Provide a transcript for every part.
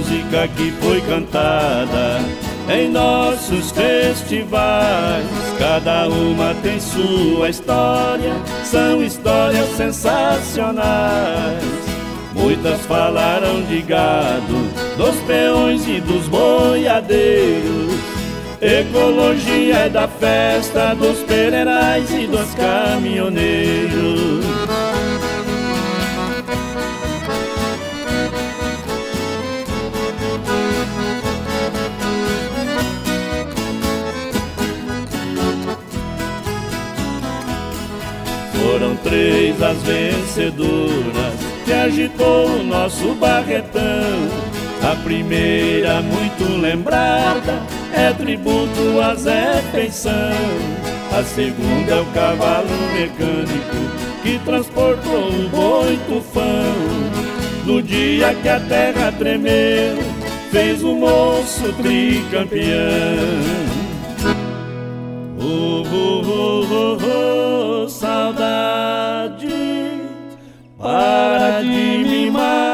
música que foi cantada em nossos festivais. Cada uma tem sua história, são histórias sensacionais. Muitas falaram de gado, dos peões e dos boiadeiros. Ecologia é da festa dos pereirais e dos caminhoneiros. Foram 3 as vencedoras que agitou o nosso barretão. A primeira, muito lembrada, é tributo a Zé Feição. A segunda é o cavalo mecânico que transportou o boi tufão. No dia que a terra tremeu, fez o moço tricampeão. Saudade, para de me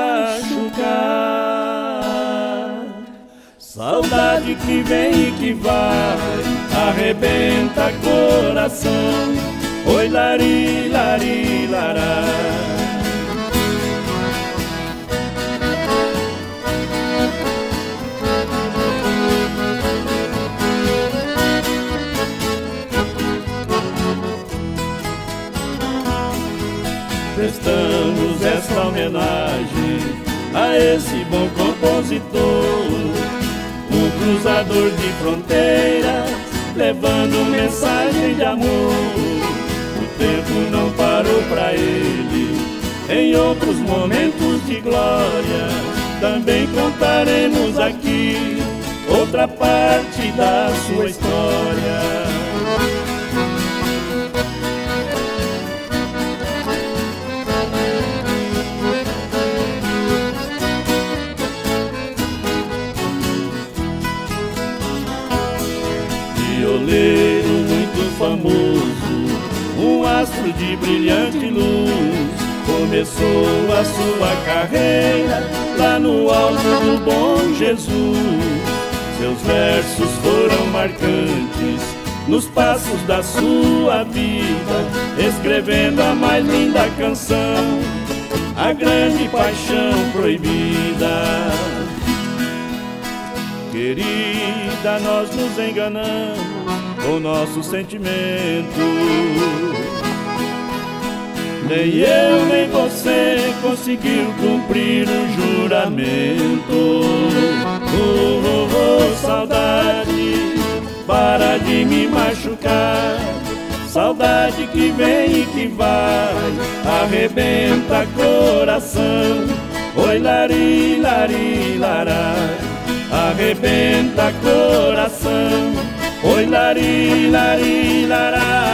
machucar. Saudade que vem e que vai, arrebenta coração. Oi, lari, lari, lará. Prestamos esta homenagem a esse bom compositor, um cruzador de fronteiras, levando mensagem de amor. O tempo não parou pra ele, em outros momentos de glória. Também contaremos aqui outra parte da sua história. Violeiro muito famoso, um astro de brilhante luz, começou a sua carreira lá no alto do Bom Jesus. Seus versos foram marcantes nos passos da sua vida, escrevendo a mais linda canção, a grande paixão proibida. Querida, nós nos enganamos com nosso sentimento. Nem eu nem você conseguiu cumprir o juramento. Saudade, para de me machucar. Saudade que vem e que vai, arrebenta coração. Oi, lari, lari, lará. Arrebenta coração. Oi, lari, lari, lará.